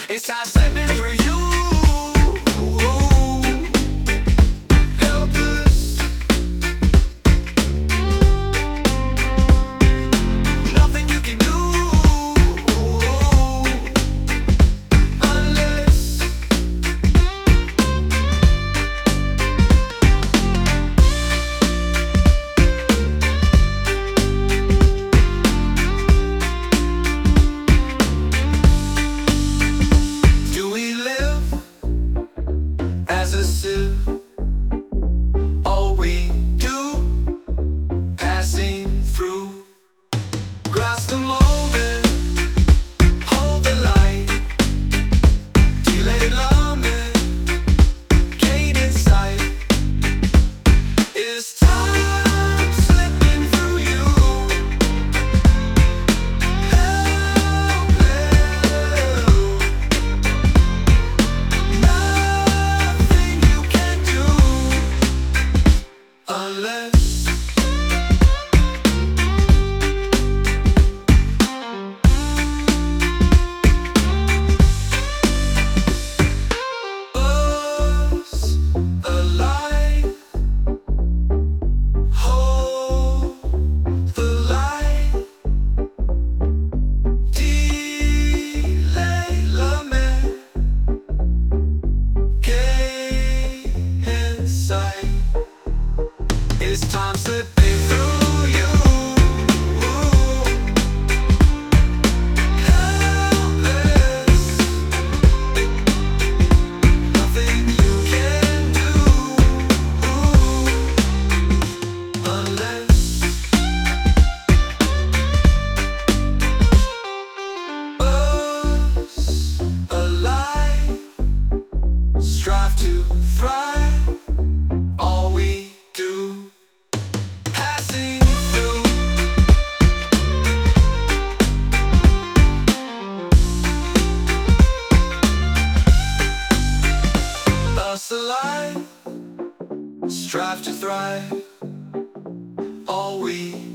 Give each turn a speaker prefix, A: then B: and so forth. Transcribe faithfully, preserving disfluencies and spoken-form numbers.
A: It's time slipping through you. Helpless, nothing you can do unless do we live as a sieve? All we do, passing through. Grasp the moment, hold the light. Delayed lament, gain insight. Is time slipping through you? Helpless, nothing you can do unless us alive. Hold the light. Delay lament, gain insight. Is time slipping through you? Helpless, nothing you can do unless us alive. Strive to thrive. All we do, passing through. Us alive, strive to thrive. All we